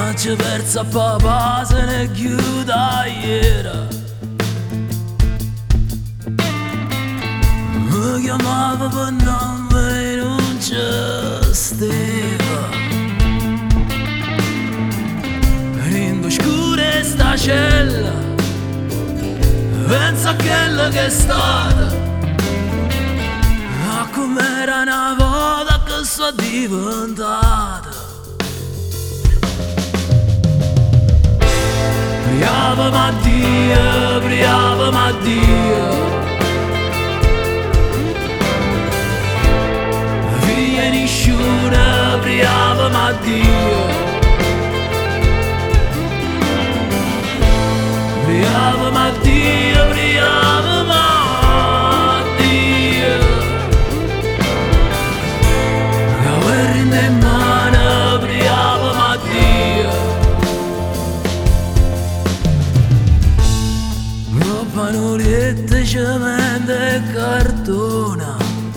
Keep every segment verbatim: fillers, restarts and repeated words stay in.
C'è verso a papà se ne chiuda ieri. Mi chiamava per nome e non c'è stava. Rindo scura sta cella, penso a quella che è stata, a com'era una volta che sono diventata. Priava Mattia, priava Mattia, figlia nisciuna, priava Mattia, priava Mattia, priava Mattia, la guerra in mano, priava Mattia. Panolette, cemento e cartona,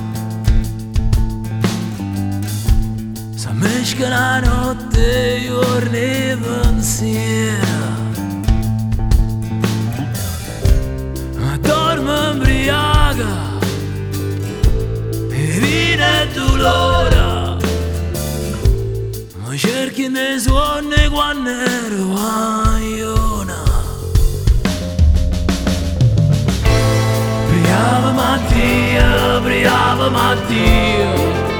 s'ammesca la notte e giorni e pensiera, ma dorme imbriaca e viene dolore, ma cerchi nei suoni quando ero guagliona. Priava Mattia, priava Mattia,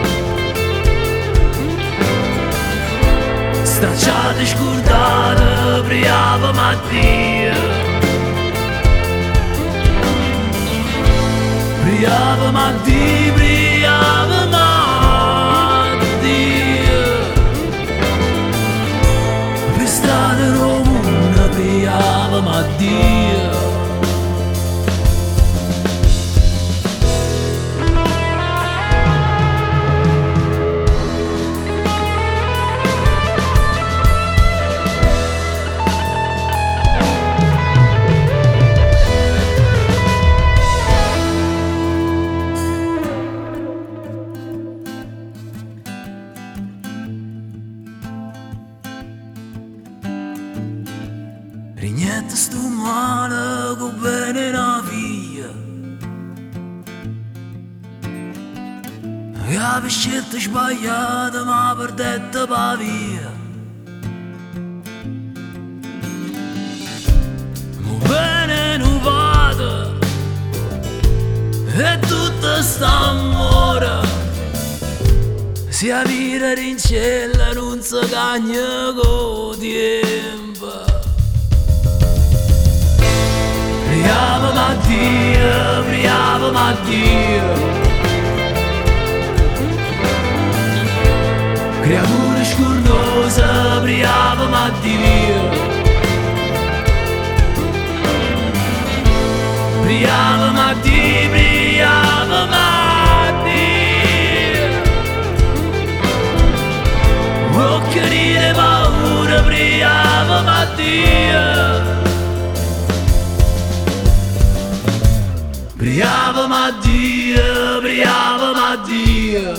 stracciata e scordata, priava Mattia, priava Mattia, priava Mattia, per strada comune, priava Mattia. Rignetta sto male con bene una figlia, che aveva scelta sbagliata ma perdetta pa via. Ma bene non vada e tutta sta amore si avvira in cielo non si cagna con tempo. Priava Mattia, priava Mattia, creatura scornosa, priava Mattia, priava Mattia, priava Mattia, occhi di paura, priava Mattia. Priava Mattia, priava Mattia,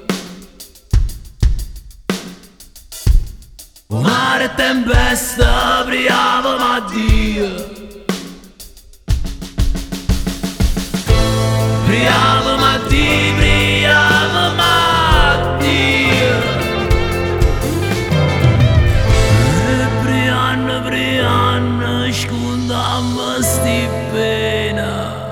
o mare e tempesta, priava Mattia, priava Mattia, priava Mattia, e prianna, prianna, scondammo sti pena.